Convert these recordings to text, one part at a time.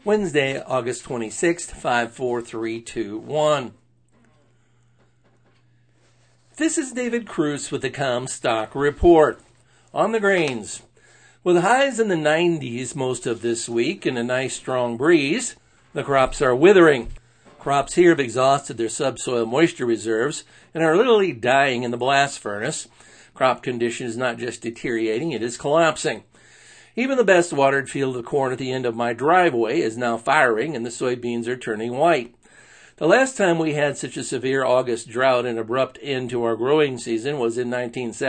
Wednesday, August 26th, 54321. This is David Cruz with the Comstock Report. On the grains, with highs in the 90s most of this week and a nice strong breeze, the crops are withering. Crops here have exhausted their subsoil moisture reserves and are literally dying in the blast furnace. Crop condition is not just deteriorating, it is collapsing. Even the best watered field of corn at the end of my driveway is now firing and the soybeans are turning white. The last time we had such a severe August drought and abrupt end to our growing season was in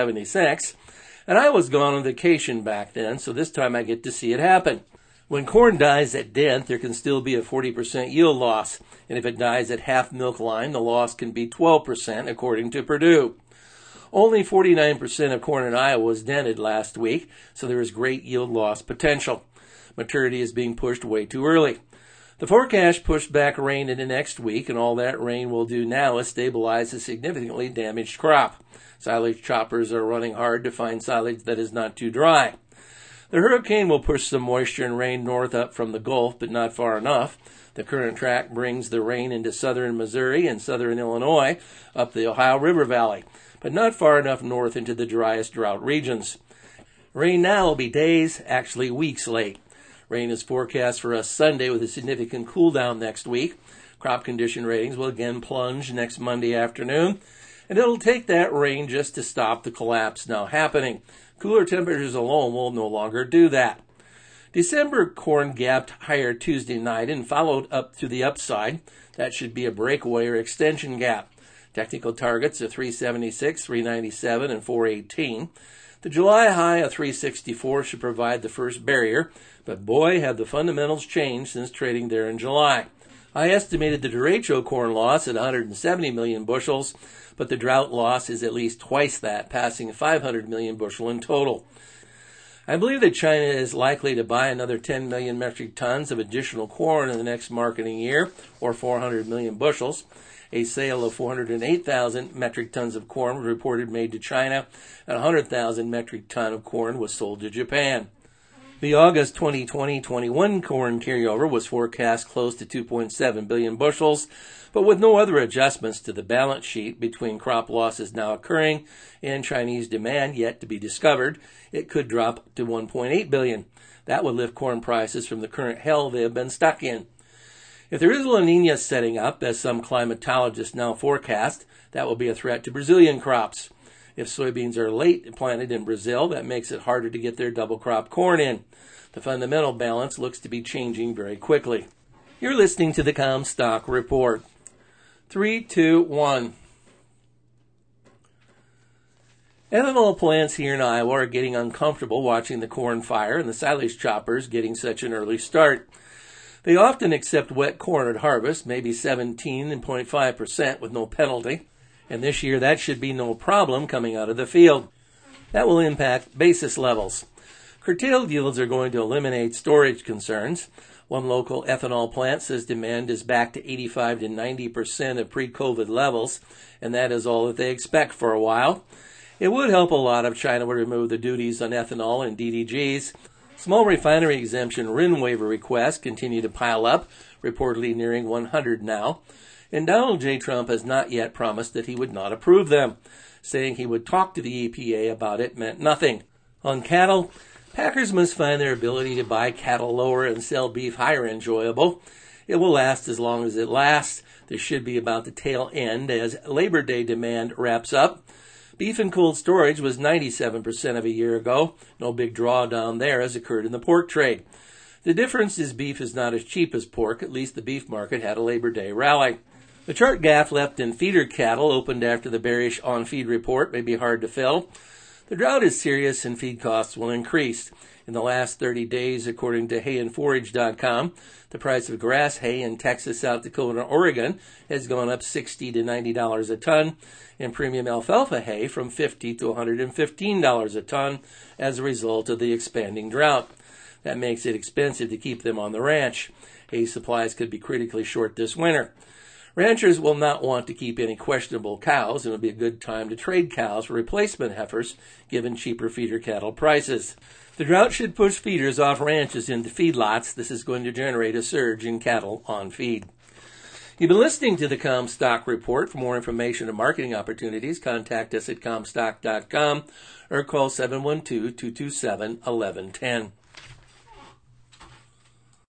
1976, and I was gone on vacation back then, so this time I get to see it happen. When corn dies at dent, there can still be a 40% yield loss, and if it dies at half milk line, the loss can be 12%, according to Purdue. Only 49% of corn in Iowa was dented last week, so there is great yield loss potential. Maturity is being pushed way too early. The forecast pushed back rain into next week, and all that rain will do now is stabilize a significantly damaged crop. Silage choppers are running hard to find silage that is not too dry. The hurricane will push some moisture and rain north up from the Gulf, but not far enough. The current track brings the rain into southern Missouri and southern Illinois up the Ohio River Valley, but not far enough north into the driest drought regions. Rain now will be days, actually weeks late. Rain is forecast for us Sunday with a significant cool down next week. Crop condition ratings will again plunge next Monday afternoon, and it'll take that rain just to stop the collapse now happening. Cooler temperatures alone will no longer do that. December corn gapped higher Tuesday night and followed up to the upside. That should be a breakaway or extension gap. Technical targets are 376, 397, and 418. The July high of 364 should provide the first barrier, but boy, have the fundamentals changed since trading there in July. I estimated the derecho corn loss at 170 million bushels, but the drought loss is at least twice that, passing 500 million bushel in total. I believe that China is likely to buy another 10 million metric tons of additional corn in the next marketing year, or 400 million bushels. A sale of 408,000 metric tons of corn was reported made to China, and 100,000 metric ton of corn was sold to Japan. The August 2020-21 corn carryover was forecast close to 2.7 billion bushels, but with no other adjustments to the balance sheet between crop losses now occurring and Chinese demand yet to be discovered, it could drop to 1.8 billion. That would lift corn prices from the current hell they have been stuck in. If there is a La Nina setting up, as some climatologists now forecast, that will be a threat to Brazilian crops. If soybeans are late planted in Brazil, that makes it harder to get their double crop corn in. The fundamental balance looks to be changing very quickly. You're listening to the Comstock Report. 3, 2, 1. Ethanol plants here in Iowa are getting uncomfortable watching the corn fire and the silage choppers getting such an early start. They often accept wet corn at harvest, maybe 17.5% with no penalty, and this year that should be no problem coming out of the field. That will impact basis levels. Curtailed yields are going to eliminate storage concerns. One local ethanol plant says demand is back to 85 to 90% of pre-COVID levels, and that is all that they expect for a while. It would help a lot if China would remove the duties on ethanol and DDGs. Small refinery exemption RIN waiver requests continue to pile up, reportedly nearing 100 now, and Donald J. Trump has not yet promised that he would not approve them. Saying he would talk to the EPA about it meant nothing. On cattle, packers must find their ability to buy cattle lower and sell beef higher enjoyable. It will last as long as it lasts. This should be about the tail end as Labor Day demand wraps up. Beef in cold storage was 97% of a year ago. No big drawdown there has occurred in the pork trade. The difference is beef is not as cheap as pork. At least the beef market had a Labor Day rally. The chart gap left in feeder cattle opened after the bearish on-feed report may be hard to fill. The drought is serious and feed costs will increase. In the last 30 days, according to hayandforage.com, the price of grass hay in Texas, South Dakota, and Oregon has gone up $60 to $90 a ton, and premium alfalfa hay from $50 to $115 a ton as a result of the expanding drought. That makes it expensive to keep them on the ranch. Hay supplies could be critically short this winter. Ranchers will not want to keep any questionable cows, and it will be a good time to trade cows for replacement heifers, given cheaper feeder cattle prices. The drought should push feeders off ranches into feedlots. This is going to generate a surge in cattle on feed. You've been listening to the Comstock Report. For more information and marketing opportunities, contact us at Comstock.com or call 712-227-1110.